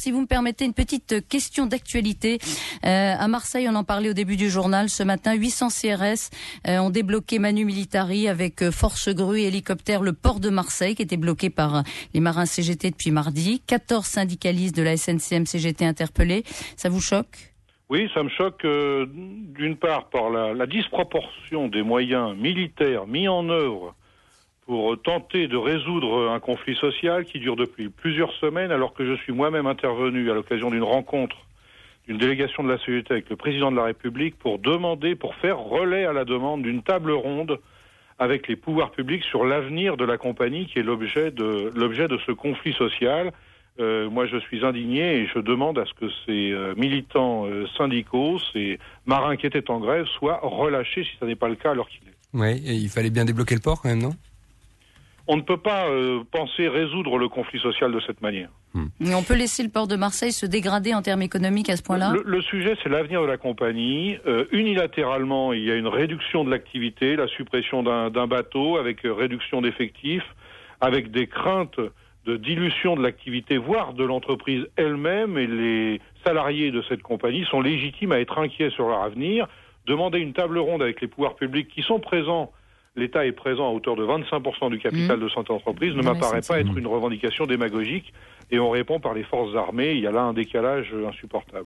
si vous me permettez une petite question d'actualité. À Marseille, on en parlait au début du journal. Ce matin, 800 CRS ont débloqué Manu Militari avec force grue et hélicoptère le port de Marseille, qui était bloqué par les marins CGT depuis mardi. 14 syndicalistes de la SNCM CGT interpellés. Ça vous choque ? Oui, ça me choque d'une part par la disproportion des moyens militaires mis en œuvre pour tenter de résoudre un conflit social qui dure depuis plusieurs semaines, alors que je suis moi-même intervenu à l'occasion d'une rencontre d'une délégation de la CGT avec le président de la République pour faire relais à la demande d'une table ronde avec les pouvoirs publics sur l'avenir de la compagnie qui est l'objet de ce conflit social. Moi, je suis indigné et je demande à ce que ces militants syndicaux, ces marins qui étaient en grève, soient relâchés si ce n'est pas le cas alors qu'il est. Oui, et il fallait bien débloquer le port quand même, non ? On ne peut pas penser résoudre le conflit social de cette manière. Mais on peut laisser le port de Marseille se dégrader en termes économiques à ce point-là ? Le sujet, c'est l'avenir de la compagnie. Unilatéralement, il y a une réduction de l'activité, la suppression d'un bateau avec réduction d'effectifs, avec des craintes de dilution de l'activité, voire de l'entreprise elle-même, et les salariés de cette compagnie sont légitimes à être inquiets sur leur avenir. Demander une table ronde avec les pouvoirs publics qui sont présents. L'État est présent à hauteur de 25% du capital de cette entreprise, ne m'apparaît pas être une revendication démagogique, et on répond par les forces armées. Il y a là un décalage insupportable.